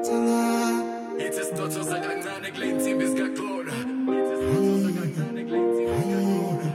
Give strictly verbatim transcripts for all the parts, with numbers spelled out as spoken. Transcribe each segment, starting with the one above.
Itesitotoza kancane kule nsimbi zikaxola. Itesitotoza kancane kule nsimbi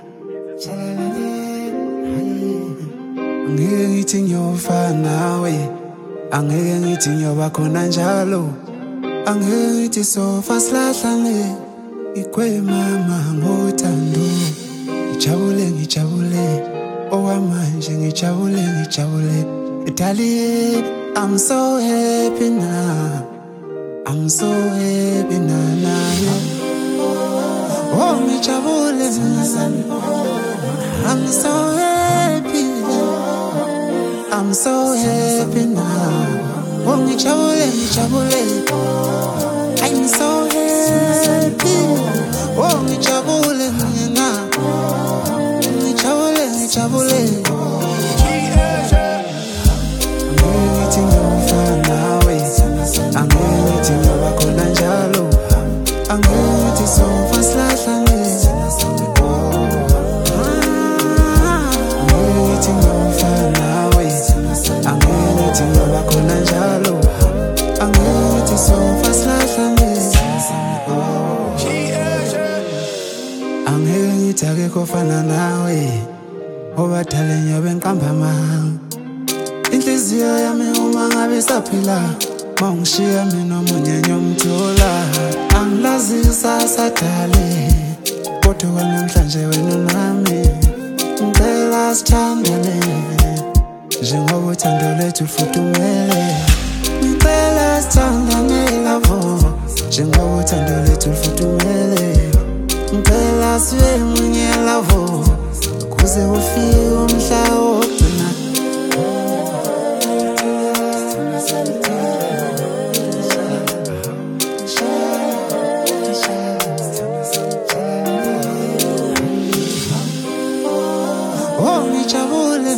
zikaxola. Angeke ngithi ngiyofana nawe, angeke ngithi ngiyoba khona njalo, angeke ngithi sofa silahlane, ikwemama ngothando. Ngijabule ngijabule okwamanje, ngijabule ngijabule Dali, I'm so happy now, I'm so happy now, now. Oh ngijabule, I'm so happy, I'm so happy now. Oh ngijabule ngijabule, I'm so happy. Oh ngijabule now, ngijabule ngijabule. Angeke ngiyofana nawe, angeke ngithi ngiyoba khona njalo, angeke ngithi sofa silahlane. Angeke ngithi ngiyofana nawe, angeke ngithi ngiyoba khona njalo, angeke ngithi sofa silahlane. Angeke ngithi akekho ofana nawe, obadala nyobe ngiqamba amanga. Inhliziyo yami uma ngabe isaphila, mawungishiya mina omunye ngiyomthola. Angilazi kusasa dale, kodwa kwanamhlanje wena nami ngicela sithandane, njengoba uthando lethu lufudumele. Ngicela sithandane lavo, njengoba uthando lethu lufudumele. Ngicela sibe munye lavo, kuze ufike umhla wokugcina. Oh ngijabule,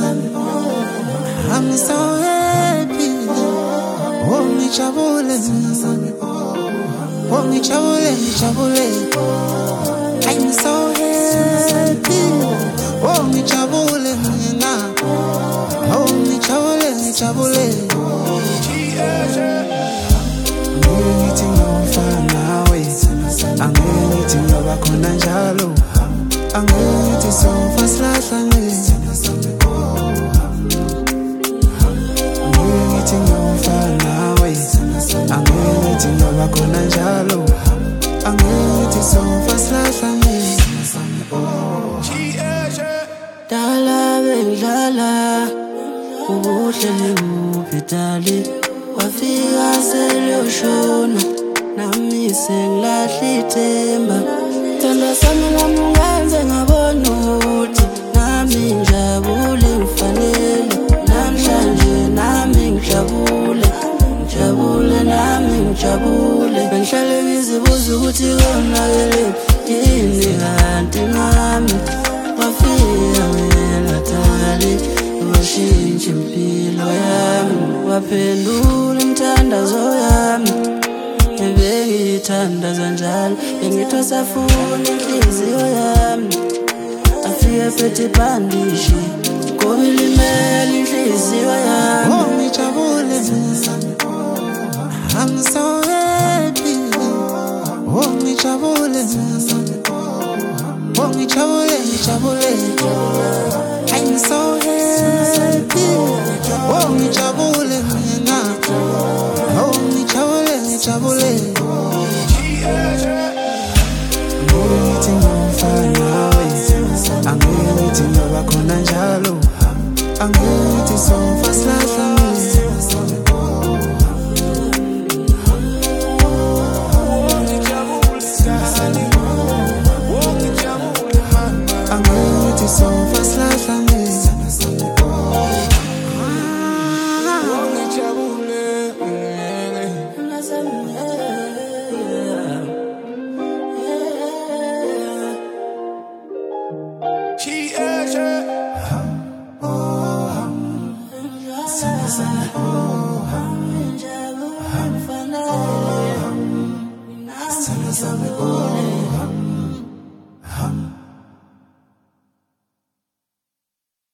I'm so happy. Oh ngijabule, oh ngijabule ngijabule, I'm so happy. Oh ngijabule mina, oh ngijabule ngijabule. Angeke ngithi ngiyofana nawe, angeke ngithi ngiyoba khona njalo, angeke ngithi sofa silahlane. Angeke ngithi ngiyofana nawe, angeke ngithi ngiyoba khona njalo, angeke ngithi sofa silahlane. Dala bengidlala ubuhle nguphi dali, wafika seloshona nami sengilahla ithemba. Thanda sami lami ungenze ngabona ukuthi nami ngijabule ngifanele, namhlanje nami ngijabule, ngijabule nami ngijabule. Bengihlale ngizibuza ukuthi konakelephi yini kanti nami wafika wena dali, washintsha impilo yami, waphendula imithandazo yami. Bengiyithandaza njalo, bengithosa funa inhliziyo yami, afike phethe ibhandishi ngoba ilimele inhliziyo yami. Oh ngijabule, I'm so happy. Oh ngijabule, oh ngijabule ngijabule, I'm so happy. Oh ngijabule mina, oh ngijabule ngijabule. Angeke ngithi ngiyofana nawe, angeke ngithi ngiyoba khona njalo, angeke ngithi sofa silahlane. Angeke ngithi sofa silahlane. Oh, oh, oh, oh, oh, oh, oh, oh, oh, oh, oh, oh,